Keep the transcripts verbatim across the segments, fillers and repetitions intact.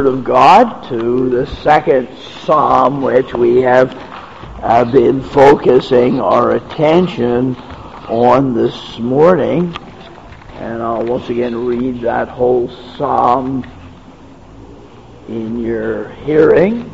Word of God to the second Psalm, which we have uh, been focusing our attention on this morning. And I'll once again read that whole Psalm in your hearing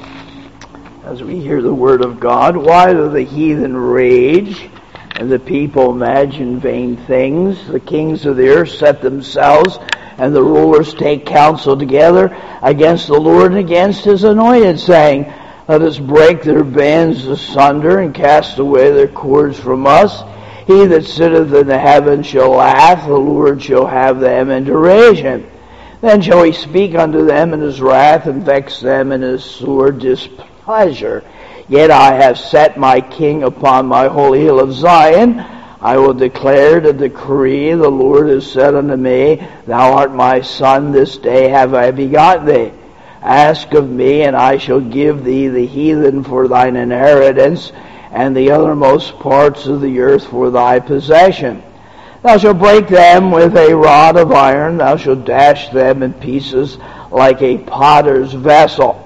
as we hear the Word of God. Why do the heathen rage and the people imagine vain things? The kings of the earth set themselves, and the rulers take counsel together against the Lord and against His anointed, saying, let us break their bands asunder and cast away their cords from us. He that sitteth in the heavens shall laugh, the Lord shall have them in derision. Then shall He speak unto them in His wrath, and vex them in His sore displeasure. Yet I have set my king upon my holy hill of Zion. I will declare the decree, the Lord has said unto me, thou art my son, this day have I begotten thee. Ask of me, and I shall give thee the heathen for thine inheritance, and the uttermost parts of the earth for thy possession. Thou shalt break them with a rod of iron, thou shalt dash them in pieces like a potter's vessel.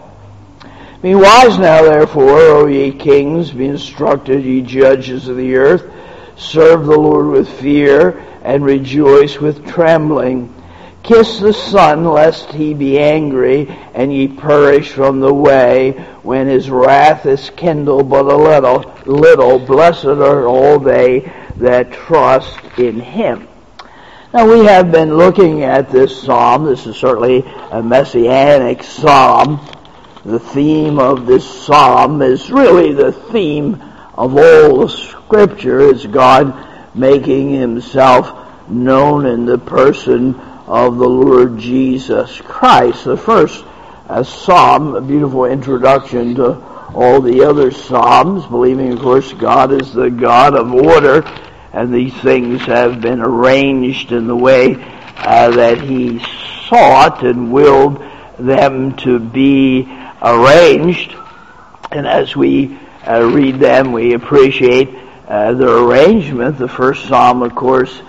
Be wise now, therefore, O ye kings, be instructed, ye judges of the earth. Serve the Lord with fear, and rejoice with trembling. Kiss the Son, lest He be angry, and ye perish from the way, when His wrath is kindled but a little. Little, blessed are all they that trust in Him. Now we have been looking at this psalm. This is certainly a messianic psalm. The theme of this psalm is really the theme of all the Scripture, is God making Himself known in the person of the Lord Jesus Christ. The first uh, psalm, a beautiful introduction to all the other psalms, believing, of course, God is the God of order, and these things have been arranged in the way uh, that He sought and willed them to be arranged. And as we uh, read them, we appreciate uh, their arrangement. The first psalm, of course,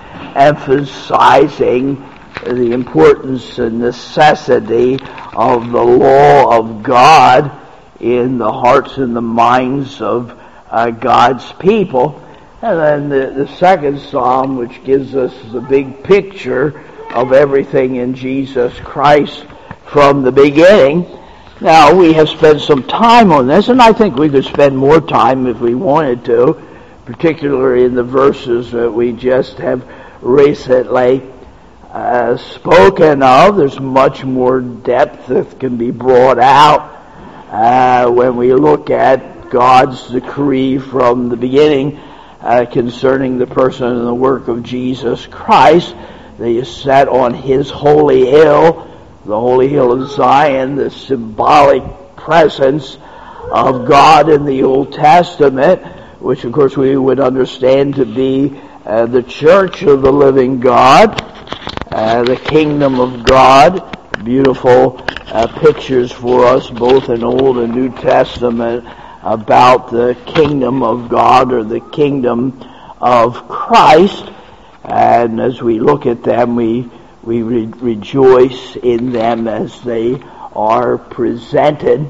emphasizing the importance and necessity of the law of God in the hearts and the minds of uh, God's people. And then the, the second psalm, which gives us the big picture of everything in Jesus Christ from the beginning. Now, we have spent some time on this, and I think we could spend more time if we wanted to, particularly in the verses that we just have recently uh, spoken of. There's much more depth that can be brought out uh, when we look at God's decree from the beginning uh, concerning the person and the work of Jesus Christ. They is set on His holy hill, the holy hill of Zion, the symbolic presence of God in the Old Testament, which of course we would understand to be uh, the church of the living God, uh, the kingdom of God. Beautiful uh, pictures for us both in Old and New Testament about the kingdom of God, or the kingdom of Christ. And as we look at them, we We re- rejoice in them as they are presented.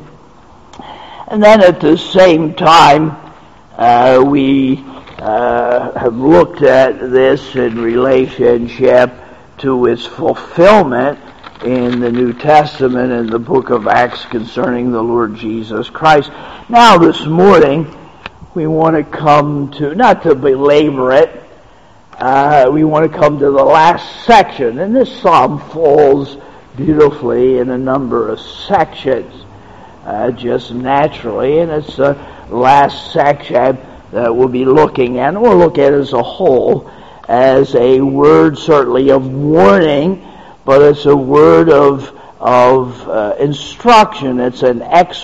And then at the same time, uh, we uh, have looked at this in relationship to its fulfillment in the New Testament in the book of Acts concerning the Lord Jesus Christ. Now this morning, we want to come to, not to belabor it, Uh, we want to come to the last section, and this psalm falls beautifully in a number of sections, uh, just naturally, and it's the last section that we'll be looking at, and we'll look at it as a whole, as a word certainly of warning, but it's a word of of uh, instruction. It's an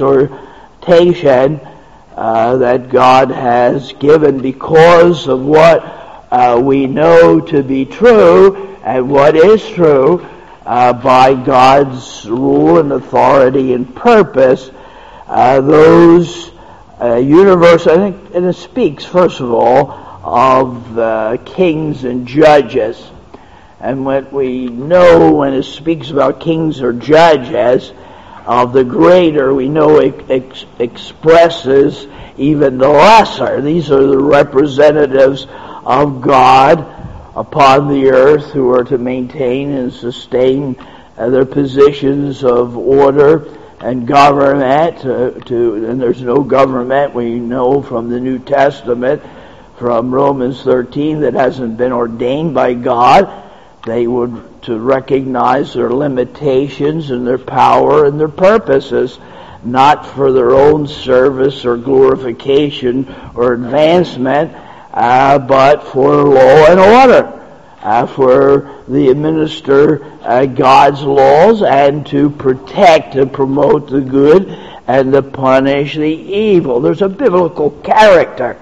exhortation uh, that God has given because of what Uh, we know to be true, and what is true uh, by God's rule and authority and purpose. Uh, those uh, universe, I think, and it speaks first of all of uh, kings and judges. And what we know when it speaks about kings or judges of the greater, we know it ex- expresses even the lesser. These are the representatives of God upon the earth who are to maintain and sustain uh, their positions of order and government. Uh, to, and there's no government, we know from the New Testament, from Romans thirteen, that hasn't been ordained by God. They would to recognize their limitations and their power and their purposes, not for their own service or glorification or advancement, uh, but for law and order, uh, for the administer uh, God's laws and to protect and promote the good and to punish the evil. There's a biblical character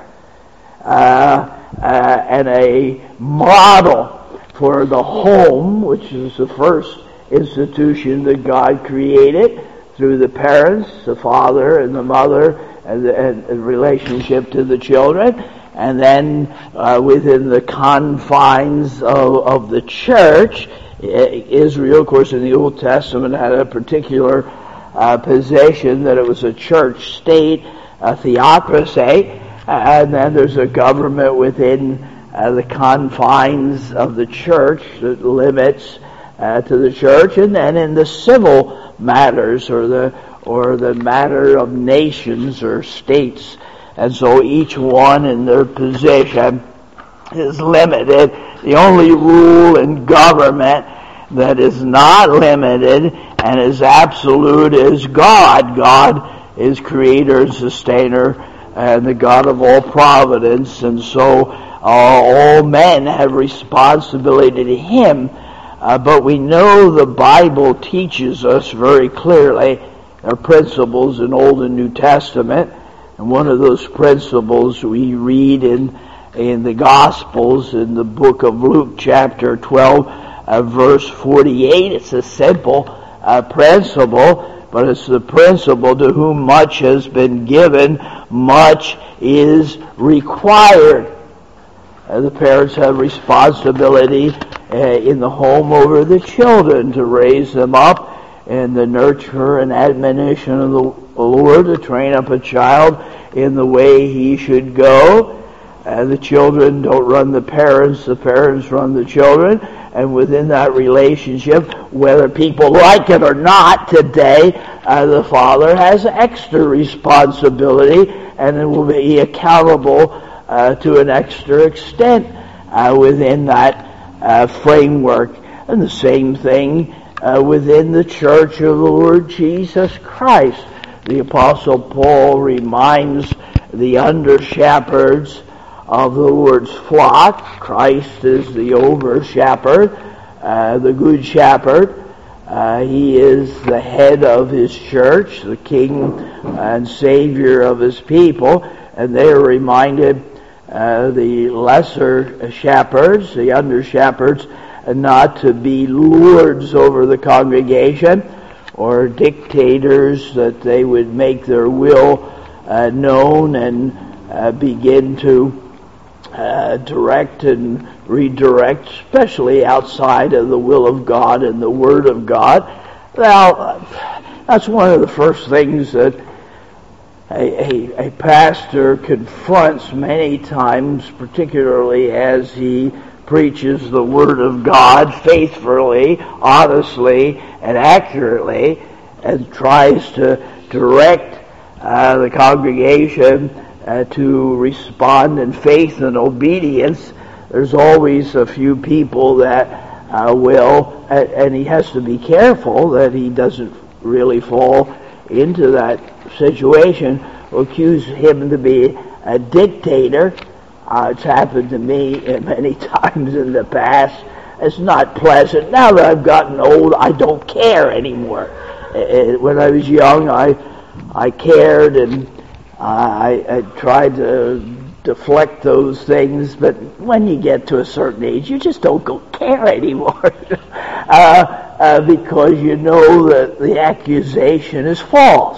uh, uh, and a model for the home, which is the first institution that God created through the parents, the father and the mother, and the, and the relationship to the children. And then uh, within the confines of, of the church, Israel, of course, in the Old Testament had a particular uh, position that it was a church state, a theocracy, and then there's a government within Uh, the confines of the church, the limits uh, to the church, and then in the civil matters or the or the matter of nations or states, and so each one in their position is limited. The only rule in government that is not limited and is absolute is God. God is creator and sustainer and the God of all providence, and so Uh, all men have responsibility to Him, uh, but we know the Bible teaches us very clearly there are principles in Old and New Testament, and one of those principles we read in in the Gospels in the book of Luke chapter twelve, uh, verse forty-eight. It's a simple uh, principle, but it's the principle to whom much has been given, much is required. Uh, the parents have responsibility uh, in the home over the children to raise them up in the nurture and admonition of the Lord, to train up a child in the way he should go. Uh, the children don't run the parents, the parents run the children, and within that relationship, whether people like it or not today, uh, the father has extra responsibility and it will be accountable Uh, to an extra extent uh, within that uh, framework. And the same thing uh, within the church of the Lord Jesus Christ. The Apostle Paul reminds the under-shepherds of the Lord's flock. Christ is the over-shepherd, uh, the good shepherd. Uh, he is the head of his church, the king and savior of his people, and they are reminded Uh, the lesser shepherds, the under-shepherds, uh, not to be lords over the congregation or dictators, that they would make their will uh, known and uh, begin to uh, direct and redirect, especially outside of the will of God and the Word of God. Well, that's one of the first things that A, a, a pastor confronts many times, particularly as he preaches the Word of God faithfully, honestly, and accurately, and tries to direct uh, the congregation uh, to respond in faith and obedience. There's always a few people that uh, will, and, and he has to be careful that he doesn't really fall into that situation, accuse him to be a dictator. Uh, it's happened to me many times in the past. It's not pleasant. Now that I've gotten old, I don't care anymore. Uh, when I was young, I I cared, and I, I tried to deflect those things, but when you get to a certain age, you just don't go care anymore. uh, uh, because you know that the accusation is false.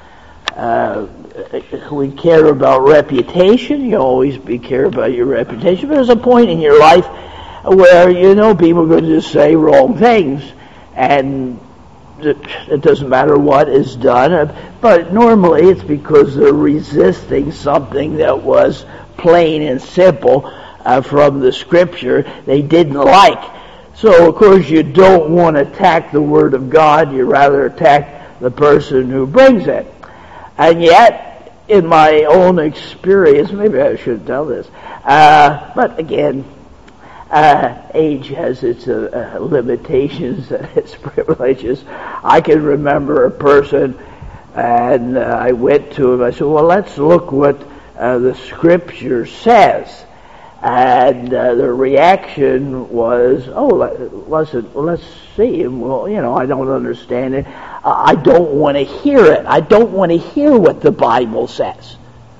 Uh, we care about reputation. You always be care about your reputation, but there's a point in your life where, you know, people are going to just say wrong things, and it doesn't matter what is done, but normally it's because they're resisting something that was plain and simple uh, from the Scripture they didn't like. So, of course, you don't want to attack the Word of God. You rather attack the person who brings it. And yet, in my own experience, maybe I should tell this, uh, but again, uh, age has its uh, uh, limitations and its privileges. I can remember a person, and uh, I went to him, I said, well, let's look what uh, the Scripture says. And uh, the reaction was, oh, listen, let's see. And well, you know, I don't understand it. I don't want to hear it. I don't want to hear what the Bible says.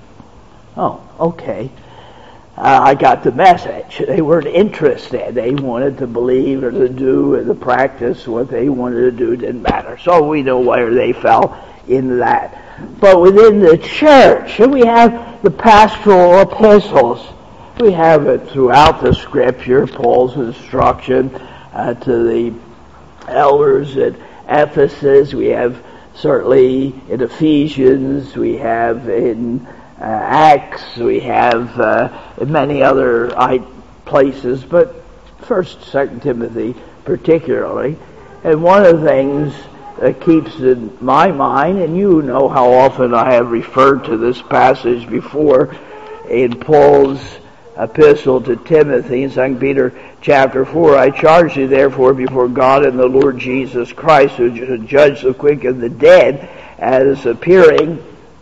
Oh, okay. Uh, I got the message. They weren't interested. They wanted to believe or to do or to practice what they wanted to do. Didn't matter. So we know where they fell into that. But within the church, we have the pastoral epistles. We have it throughout the Scripture, Paul's instruction uh, to the elders at Ephesus. We have certainly in Ephesians, we have in uh, Acts, we have uh, in many other places, but First, Second Timothy particularly. And one of the things that keeps in my mind, and you know how often I have referred to this passage before in Paul's epistle to Timothy in Second Peter chapter four, I charge you therefore before God and the Lord Jesus Christ, who should judge the quick and the dead, as appearing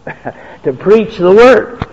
to preach the word.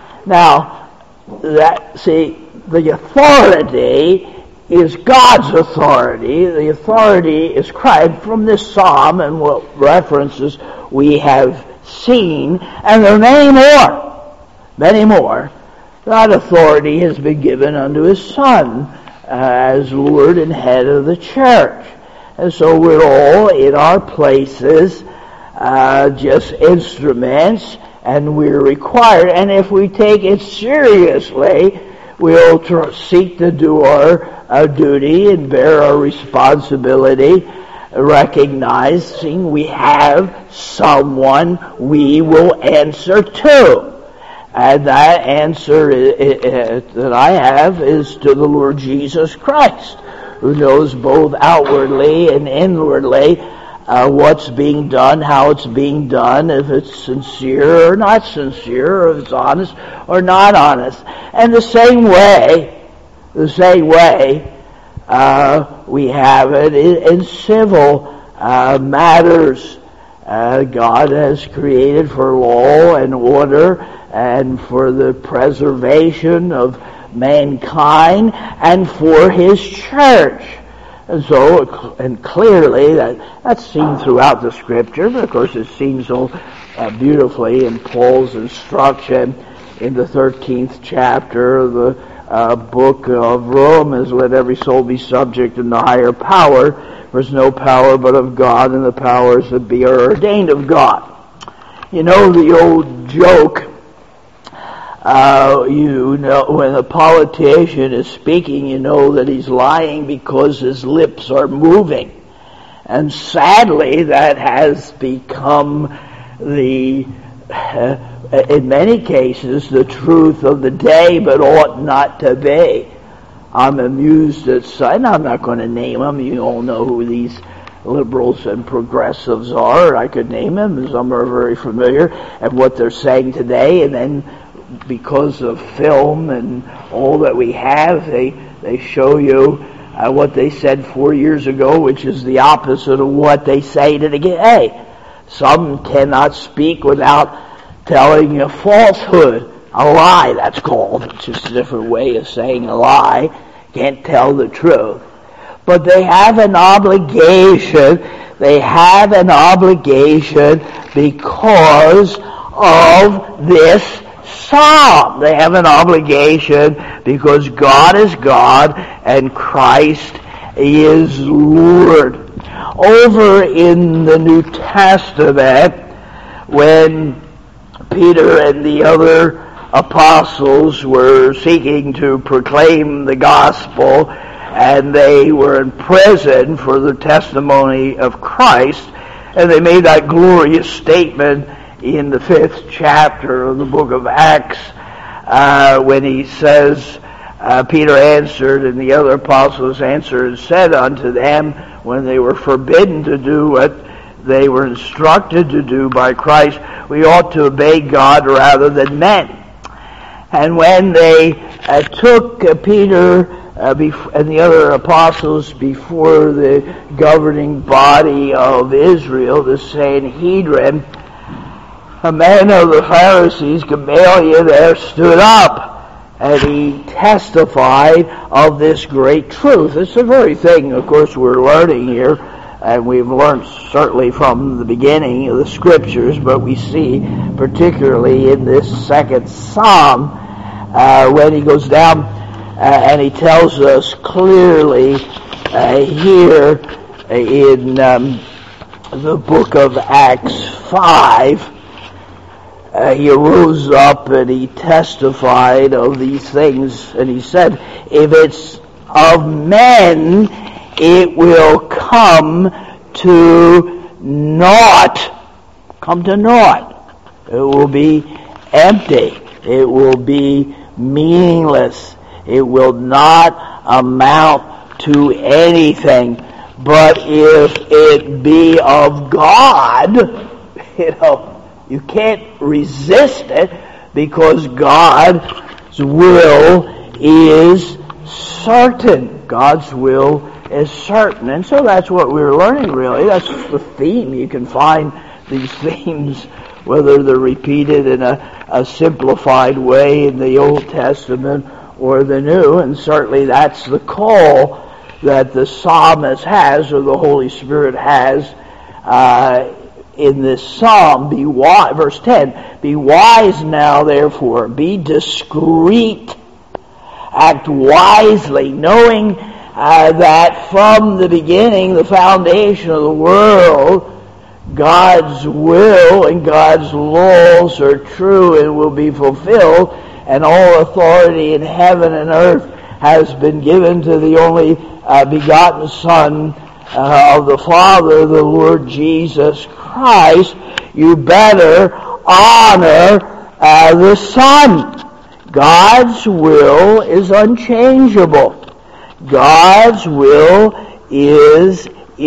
Now, that see, the authority is God's authority. The authority is Christ from this psalm and what references we have seen, and there are many more, many more. That authority has been given unto His Son uh, as Lord and head of the church. And so we're all in our places uh, just instruments, and we're required. And if we take it seriously, we'll tr- seek to do our, our duty and bear our responsibility, recognizing we have someone we will answer to. And that answer that I have is to the Lord Jesus Christ, who knows both outwardly and inwardly uh, what's being done, how it's being done, if it's sincere or not sincere, or if it's honest or not honest. And the same way, the same way, uh, we have it in, in civil uh, matters. Uh, God has created for law and order and for the preservation of mankind and for His church. And so, and clearly, that, that's seen throughout the Scripture, but of course it's seen so uh, beautifully in Paul's instruction in the thirteenth chapter of the uh, book of Romans, let every soul be subject in the higher power. There's no power but of God, and the powers that be are ordained of God. You know the old joke, uh, you know, when a politician is speaking, you know that he's lying because his lips are moving. And sadly, that has become the, uh, in many cases, the truth of the day, but ought not to be. I'm amused at, and I'm not going to name them. You all know who these liberals and progressives are. I could name them. Some are very familiar at what they're saying today. And then because of film and all that we have, they, they show you uh, what they said four years ago, which is the opposite of what they say today. Some cannot speak without telling a falsehood. A lie, that's called. It's just a different way of saying a lie. Can't tell the truth. But they have an obligation. They have an obligation because of this psalm. They have an obligation because God is God and Christ is Lord. Over in the New Testament, when Peter and the other apostles were seeking to proclaim the gospel, and they were in prison for the testimony of Christ, And they made that glorious statement in the fifth chapter of the book of Acts, uh, when he says, uh, Peter answered, and the other apostles answered and said unto them, when they were forbidden to do what they were instructed to do by Christ, we ought to obey God rather than men. And when they uh, took uh, Peter uh, bef- and the other apostles before the governing body of Israel, the Sanhedrin, a man of the Pharisees, Gamaliel, there stood up, and he testified of this great truth. It's the very thing, of course, we're learning here, and we've learned certainly from the beginning of the Scriptures, but we see particularly in this second Psalm, uh, when he goes down uh, and he tells us clearly uh, here in um, the book of Acts five, uh, he arose up and he testified of these things, and he said, if it's of men, it will come to naught. Come to naught. It will be empty. It will be meaningless. It will not amount to anything. But if it be of God, you know, you can't resist it, because God's will is certain. God's will is certain. And so that's what we're learning, really. That's the theme. You can find these themes, whether they're repeated in a, a simplified way in the Old Testament or the New, and certainly that's the call that the psalmist has, or the Holy Spirit has, uh, in this psalm. Be wise, verse ten, be wise now, therefore, be discreet, act wisely, knowing uh, that from the beginning, the foundation of the world, God's will and God's laws are true and will be fulfilled, and all authority in heaven and earth has been given to the only uh, begotten Son uh, of the Father, the Lord Jesus Christ. You better honor uh, the Son. God's will is unchangeable. God's will is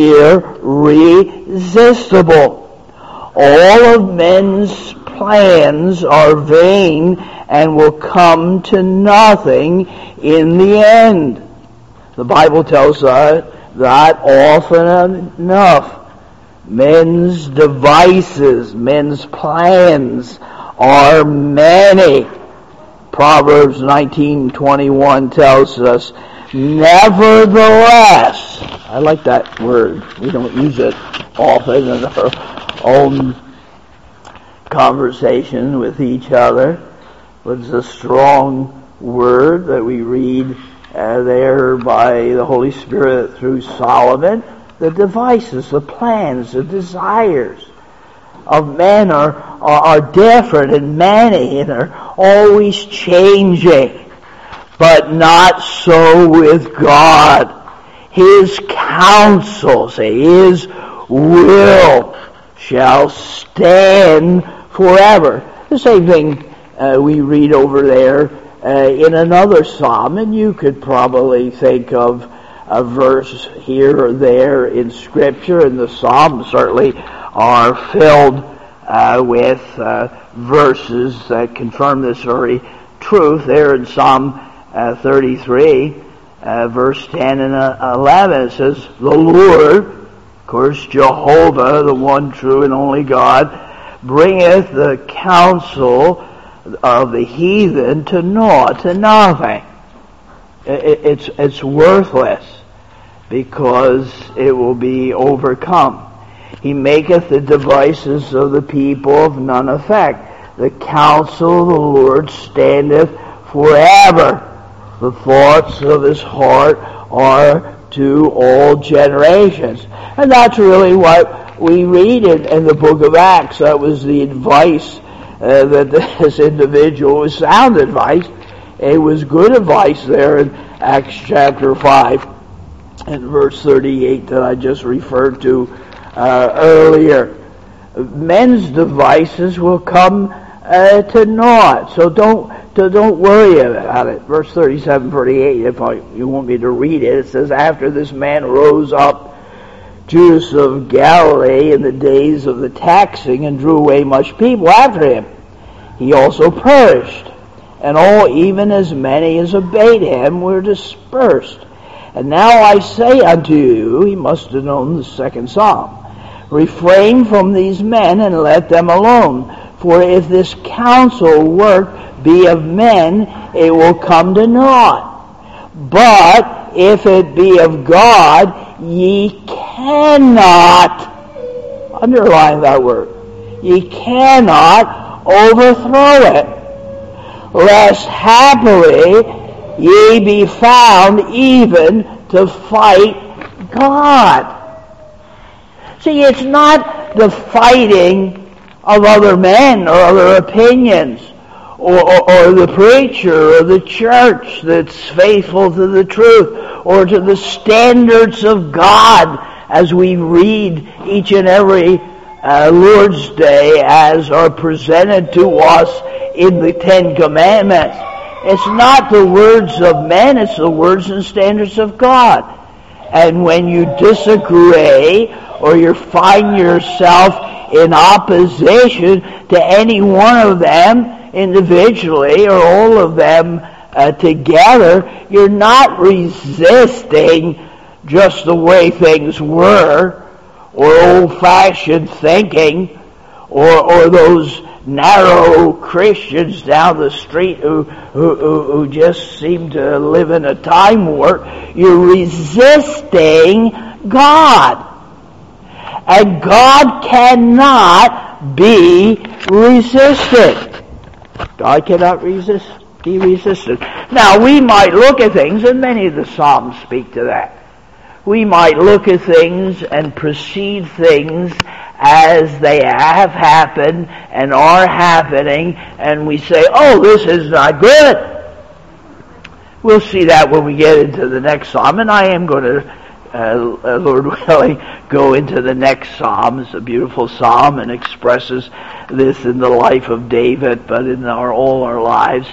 irresistible. All of men's plans are vain and will come to nothing in the end. The Bible tells us that often enough. Men's devices, men's plans are many. Proverbs nineteen twenty-one tells us, nevertheless, I like that word. We don't use it often in our own conversation with each other, but it's a strong word that we read uh, there by the Holy Spirit through Solomon. The devices, the plans, the desires of men are, are, are different and many and are always changing. But not so with God. His counsel, say, His will shall stand forever. The same thing uh, we read over there uh, in another psalm, and you could probably think of a verse here or there in Scripture, and the Psalms certainly are filled uh, with uh, verses that confirm this very truth. There in Psalm uh, thirty-three, uh, verse ten and eleven, it says, the Lord, of course Jehovah, the one true and only God, bringeth the counsel of the heathen to naught, to nothing. It's, it's worthless, because it will be overcome. He maketh the devices of the people of none effect. The counsel of the Lord standeth forever. The thoughts of his heart are to all generations. And that's really what we read in, in the book of Acts. That was the advice uh, that this individual was sound advice. It was good advice there in Acts chapter five and verse thirty-eight that I just referred to uh, earlier. Men's devices will come uh, to naught, so don't so don't worry about it. Verse thirty-seven, thirty-eight, if I, you want me to read it, it says, "After this man rose up Judas of Galilee in the days of the taxing, and drew away much people after him. He also perished, and all, even as many as obeyed him, were dispersed. And now I say unto you," he must have known the second psalm, "refrain from these men, and let them alone. For if this counsel work be of men, it will come to naught. But if it be of God, ye cannot," underline that word, "ye cannot overthrow it, lest happily ye be found even to fight God." See, it's not the fighting of other men or other opinions, or, or, or the preacher or the church that's faithful to the truth, or to the standards of God as we read each and every uh, Lord's Day as are presented to us in the Ten Commandments. It's not the words of men, it's the words and standards of God. And when you disagree, or you find yourself in opposition to any one of them individually, or all of them uh, together, you're not resisting just the way things were, or old-fashioned thinking, or, or those narrow Christians down the street who, who, who just seem to live in a time warp. You're resisting God. And God cannot be resisted. God cannot resist, be resisted. Now, we might look at things, and many of the Psalms speak to that. We might look at things and perceive things as they have happened and are happening, and we say, "Oh, this is not good." We'll see that when we get into the next Psalm, and I am going to, uh, Lord willing, go into the next Psalm. It's a beautiful Psalm and expresses this in the life of David, but in our all our lives.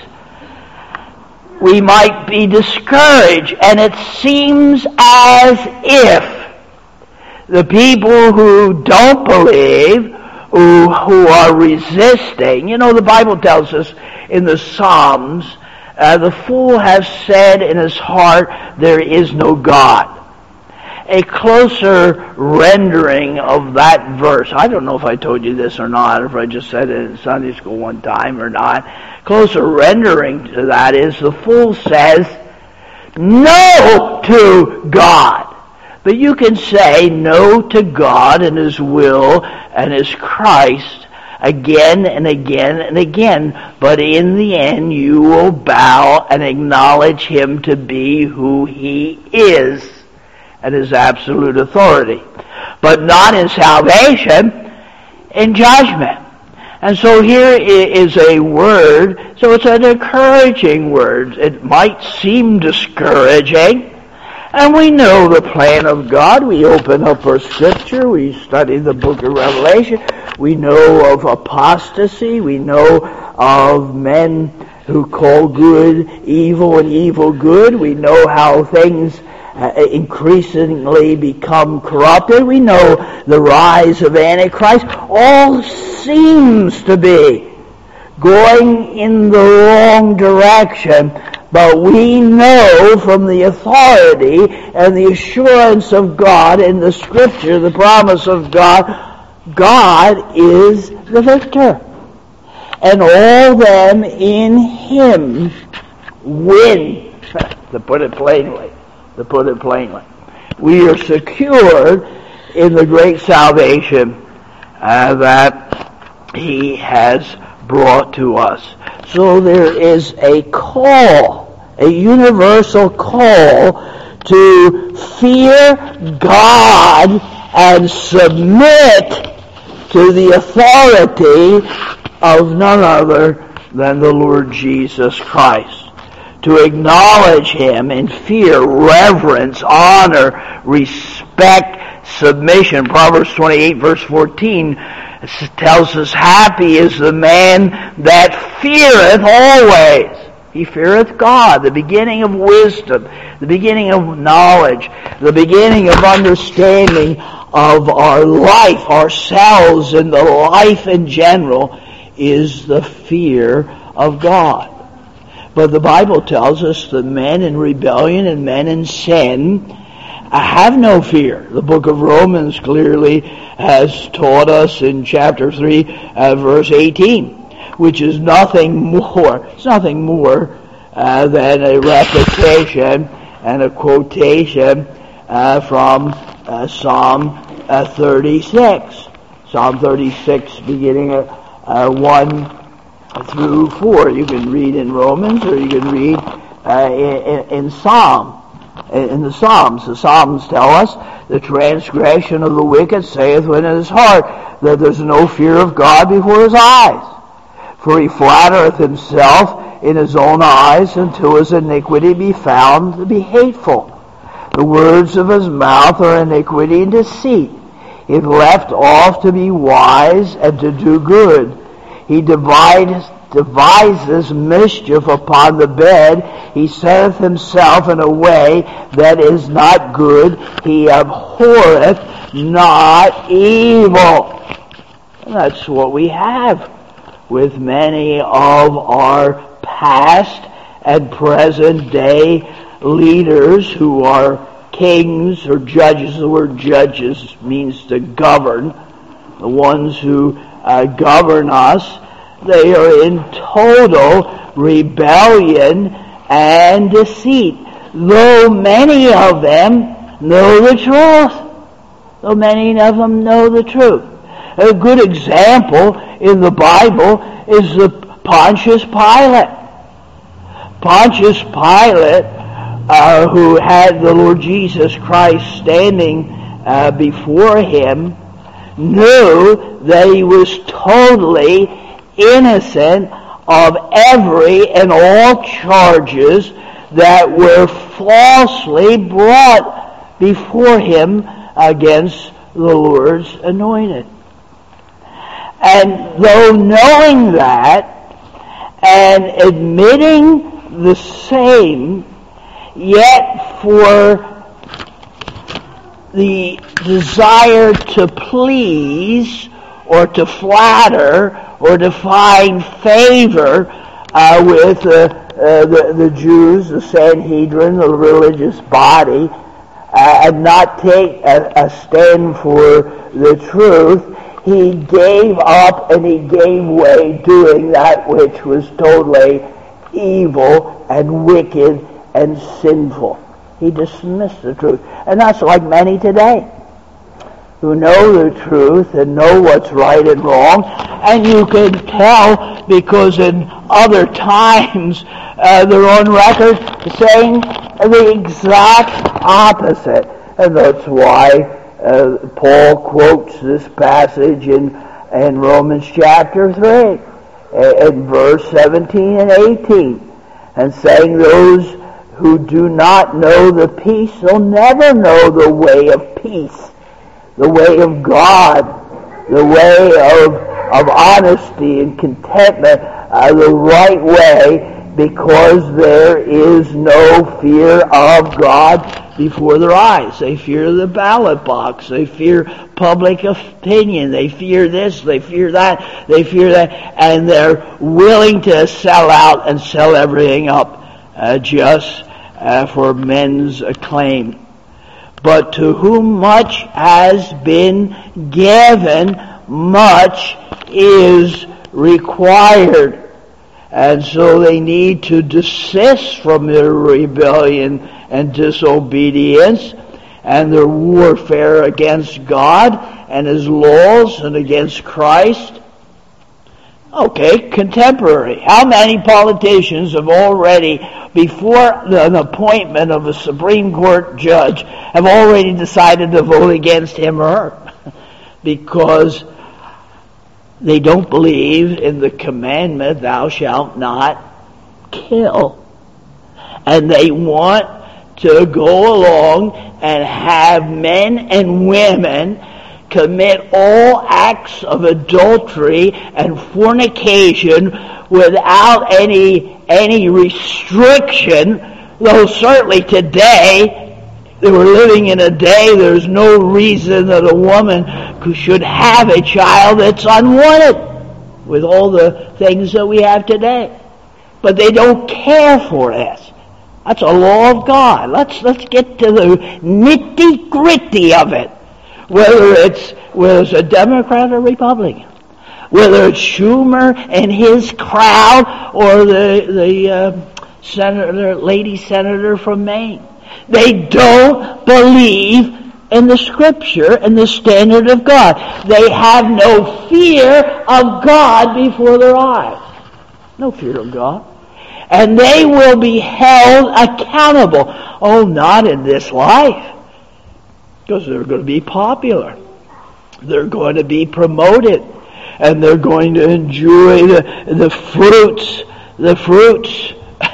We might be discouraged, and it seems as if the people who don't believe, who, who are resisting, you know, the Bible tells us in the Psalms, uh, the fool has said in his heart, "There is no God." A closer rendering of that verse, I don't know if I told you this or not, or if I just said it in Sunday school one time or not, closer rendering to that is the fool says no to God. But you can say no to God and His will and His Christ again and again and again, but in the end you will bow and acknowledge Him to be who He is and His absolute authority, but not in salvation, in judgment. And so here is a word, so it's an encouraging word. It might seem discouraging, and we know the plan of God. We open up our scripture, we study the book of Revelation, we know of apostasy, we know of men who call good evil and evil good, we know how things Uh, increasingly become corrupted. We know the rise of Antichrist. All seems to be going in the wrong direction, but we know from the authority and the assurance of God in the Scripture, the promise of God, God is the victor. And all them in Him win, to put it plainly. To put it plainly, we are secured in the great salvation uh, that He has brought to us. So there is a call, a universal call to fear God and submit to the authority of none other than the Lord Jesus Christ. To acknowledge Him in fear, reverence, honor, respect, submission. Proverbs twenty-eight, verse fourteen, tells us, happy is the man that feareth always. He feareth God, the beginning of wisdom, the beginning of knowledge, the beginning of understanding of our life, ourselves, and the life in general, is the fear of God. But the Bible tells us that men in rebellion and men in sin have no fear. The book of Romans clearly has taught us in chapter three, uh, verse eighteen, which is nothing more, it's nothing more uh, than a repetition and a quotation uh, from uh, Psalm uh, thirty-six. Psalm thirty-six, beginning at uh, one through four. You can read in Romans, or you can read uh, in, in Psalm. In the Psalms, the Psalms tell us, the transgression of the wicked saith within his heart that there's no fear of God before his eyes. For he flattereth himself in his own eyes until his iniquity be found to be hateful. The words of his mouth are iniquity and deceit. If left off to be wise and to do good, he divides, devises mischief upon the bed. He setteth himself in a way that is not good. He abhorreth not evil. And that's what we have with many of our past and present day leaders who are kings or judges. The word judges means to govern. The ones who uh, govern us, they are in total rebellion and deceit, though many of them know the truth. Though many of them know the truth. A good example in the Bible is the Pontius Pilate. Pontius Pilate, uh, who had the Lord Jesus Christ standing uh, before him, knew that he was totally innocent of every and all charges that were falsely brought before him against the Lord's anointed. And though knowing that and admitting the same, yet for the desire to please or to flatter or to find favor uh, with uh, uh, the, the Jews, the Sanhedrin, the religious body, uh, and not take a, a stand for the truth, he gave up and he gave way doing that which was totally evil and wicked and sinful. He dismissed the truth. And that's like many today who know the truth and know what's right and wrong. And you can tell because in other times uh, they're on record saying the exact opposite. And that's why uh, Paul quotes this passage in, in Romans chapter three, in verse seventeen and eighteen, and saying those who do not know the peace, they'll never know the way of peace, the way of God, the way of, of honesty and contentment, uh, the right way, because there is no fear of God before their eyes. They fear the ballot box. They fear public opinion. They fear this. They fear that. They fear that. And they're willing to sell out and sell everything up uh, just uh, for men's acclaim. But to whom much has been given, much is required. And so they need to desist from their rebellion and disobedience and their warfare against God and His laws and against Christ. Okay, contemporary. How many politicians have already, before an appointment of a Supreme Court judge, have already decided to vote against him or her? Because they don't believe in the commandment, thou shalt not kill. And they want to go along and have men and women commit all acts of adultery and fornication without any any restriction, though certainly today, they were living in a day there's no reason that a woman should have a child that's unwanted with all the things that we have today. But they don't care for this. That's a law of God. Let's let's get to the nitty-gritty of it. Whether it's whether it's a Democrat or Republican, whether it's Schumer and his crowd or the the uh, senator, lady senator from Maine, they don't believe in the Scripture and the standard of God. They have no fear of God before their eyes. No fear of God. And they will be held accountable. Oh, not in this life. Because they're going to be popular. They're going to be promoted. And they're going to enjoy the, the fruits, the fruits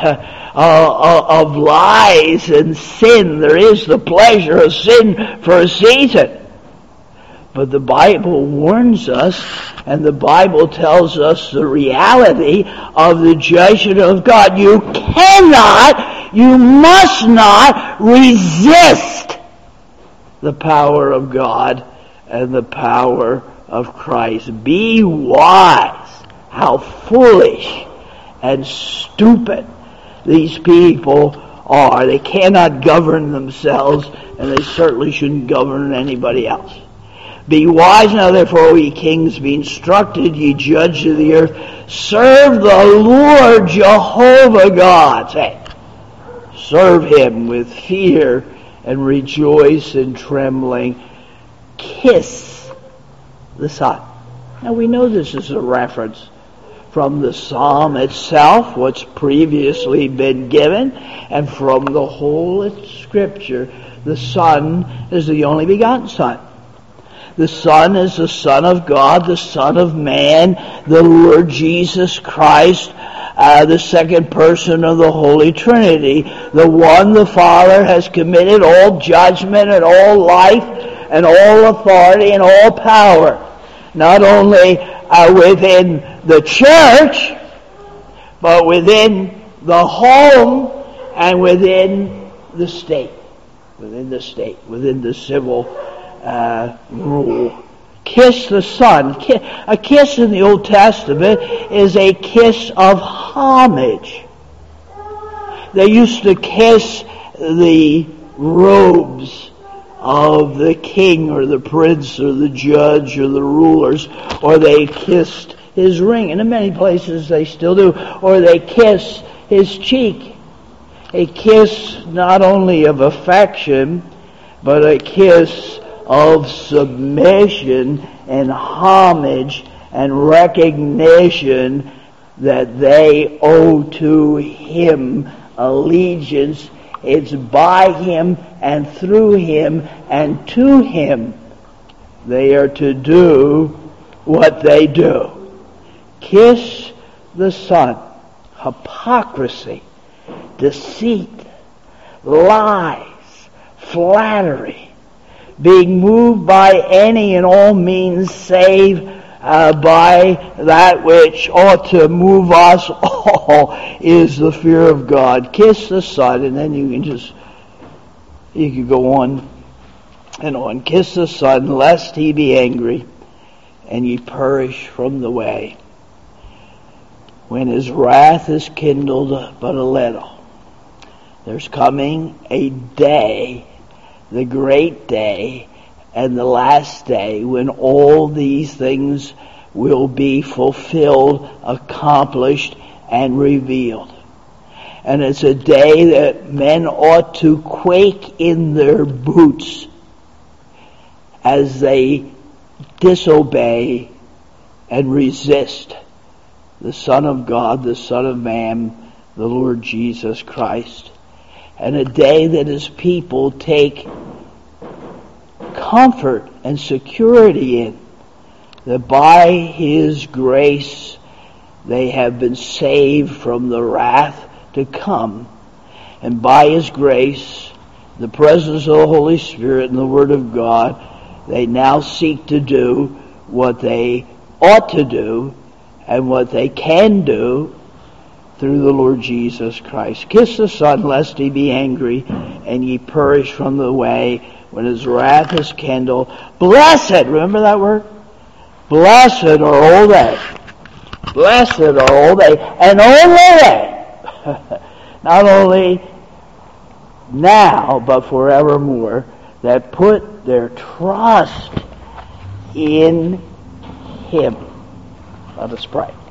uh, of lies and sin. There is the pleasure of sin for a season. But the Bible warns us, and the Bible tells us the reality of the judgment of God. You cannot, you must not resist the power of God and the power of Christ. Be wise. How foolish and stupid these people are. They cannot govern themselves, and they certainly shouldn't govern anybody else. Be wise now, therefore, O ye kings, be instructed, ye judges of the earth. Serve the Lord Jehovah God. Say, serve Him with fear and rejoice in trembling. Kiss the Son. Now we know this is a reference from the Psalm itself, what's previously been given, and from the whole Scripture. The Son is the only begotten Son. The Son is the Son of God, the Son of Man, the Lord Jesus Christ, uh, the second person of the Holy Trinity. The one, the Father, has committed all judgment and all life and all authority and all power, not only uh, within the church, but within the home and within the state, within the state, within the civil Uh, rule. Kiss the Son. A kiss in the Old Testament is a kiss of homage. They used to kiss the robes of the king or the prince or the judge or the rulers, or they kissed his ring, and in many places they still do, or they kiss his cheek. A kiss not only of affection, but a kiss of submission and homage and recognition that they owe to Him allegiance. It's by Him and through Him and to Him they are to do what they do. Kiss the Son. Hypocrisy, deceit, lies, flattery, being moved by any and all means save uh, by that which ought to move us all is the fear of God. Kiss the Son, and then you can just, you can go on and on. Kiss the Son, lest He be angry, and ye perish from the way, when His wrath is kindled but a little. There's coming a day, the great day, and the last day, when all these things will be fulfilled, accomplished, and revealed. And it's a day that men ought to quake in their boots as they disobey and resist the Son of God, the Son of Man, the Lord Jesus Christ. And a day that His people take comfort and security in, that by His grace they have been saved from the wrath to come, and by His grace the presence of the Holy Spirit and the Word of God, they now seek to do what they ought to do and what they can do through the Lord Jesus Christ. Kiss the Son, lest he be angry, and ye perish from the way when his wrath is kindled. Blessed, remember that word? Blessed are all they. Blessed are all they, and only they, not only now, but forevermore, that put their trust in him. Let us pray.